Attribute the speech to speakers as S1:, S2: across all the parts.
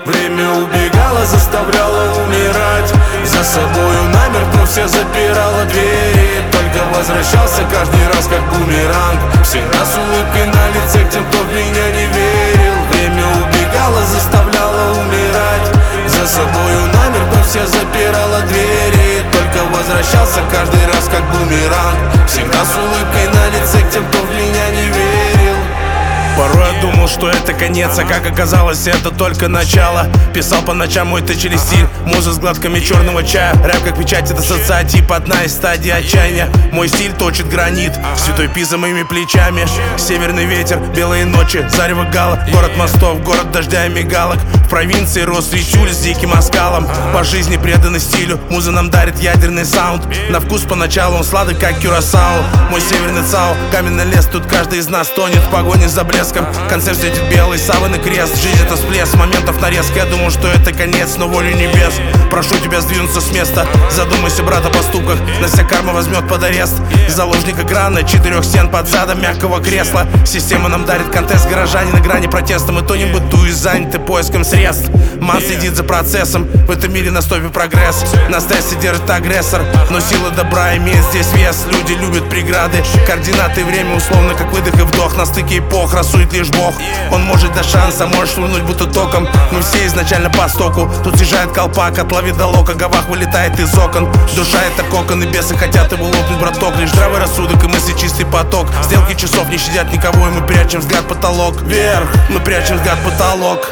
S1: Время убегало, заставляло умирать. За собою намертво все запирало двери. Только возвращался каждый раз как бумеранг. Всегда с улыбкой на лице к тем, кто в меня не верил. Время убегало, заставляло умирать. За собою намертво все запирало двери. Только возвращался каждый раз как бумеранг. Всегда с улыбкой на лице к тем, кто в меня не верил.
S2: Порой я думал, что это конец, а как оказалось, это только начало. Писал по ночам мой тачели стиль, муза с гладками черного чая. Рэп как печать, это социотип, одна из стадий отчаяния. Мой стиль точит гранит, святой Пи за моими плечами. Северный ветер, белые ночи, зарево гала. Город мостов, город дождя и мигалок. В провинции рос ритюль с диким оскалом. По жизни преданы стилю, муза нам дарит ядерный саунд. На вкус поначалу он сладок, как кюрасао. Мой северный цао, каменный лес, тут каждый из нас тонет в погоне за блеском. Концерт светит белый, саван и крест. Жизнь это всплеск, моментов нарезка. Я думал, что это конец, но волю небес. Прошу тебя сдвинуться с места. Задумайся, брат, о поступках. Нас вся карма возьмет под арест. Заложник экрана, 4 стен под задом мягкого кресла. Система нам дарит контест, горожане на грани протеста. Мы тонем быту и заняты поиском средств. Ман следит за процессом, в этом мире на стопе прогресс. На стрессе держит агрессор, но сила добра имеет здесь вес. Люди любят преграды, координаты, время условно как выдох и вдох. На стыке эпох рассудит лишь Бог. Он может дать шанс, а может швырнуть будто током. Мы все изначально по стоку. Тут съезжает колпак, от лови до лока. Гавах вылетает из окон. Душа это кокон, и бесы хотят его лопнуть, браток. Лишь здравый рассудок и мысли чистый поток. Стрелки часов не щадят никого, и мы прячем взгляд в потолок. Вверх, мы прячем взгляд в потолок.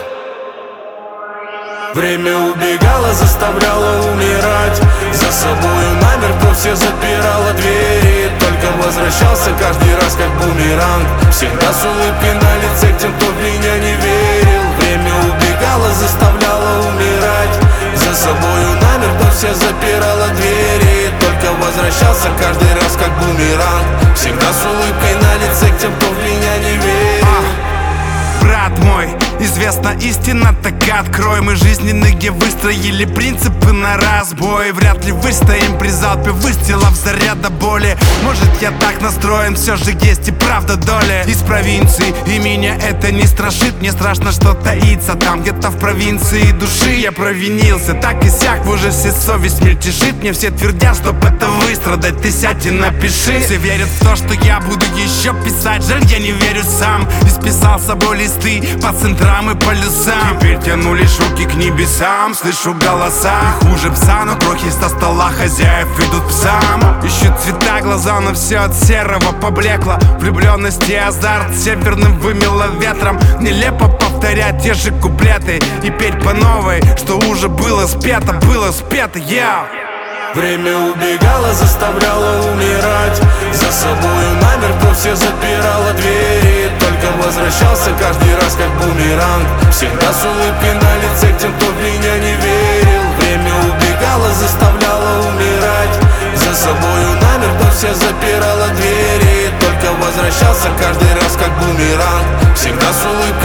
S1: Время убегало, заставляло умирать. За собою намертво все запирало двери. Только возвращался каждый раз как бумеранг. Всегда с улыбкой на лице к тем, кто в меня не верил. Время убегало, заставляло умирать. За собою намертво все запирало двери. Только возвращался каждый раз как бумеранг. Всегда с улыбкой на лице к тем, кто в меня не верил.
S3: Брат мой, известна истина, так открой. Мы жизненные, где выстроили принципы на разбой. Вряд ли выстоим при залпе выстрелов заряда боли. Может я так настроен, все же есть и правда доля. Из провинции, и меня это не страшит. Мне страшно, что таится там где-то в провинции души. Я провинился, так и сяк, в ужасе совесть мельтешит. Мне все твердят, чтоб это выстрадать, ты сядь и напиши. Все верят в то, что я буду еще писать. Жаль, я не верю сам. Исписал с собой листы по центрам и полюсам. Теперь тяну лишь руки к небесам. Слышу голоса, и хуже пса, но крохи со стола хозяев идут псам. Ищут цвета глаза, но все от серого поблекло. Влюбленность и азарт северным вымело ветром. Нелепо повторять те же куплеты и петь по новой, что уже было спето, я.
S1: Время убегало, заставляло умирать. За собою намертво все запирало двери. Только возвращался каждый раз как бумеранг. Всегда с улыбкой на лице к тем, кто в меня не верил. Время убегало, заставляло умирать. За собою намертво все запирало двери. Только возвращался каждый раз как бумеранг. Всегда с улыбкой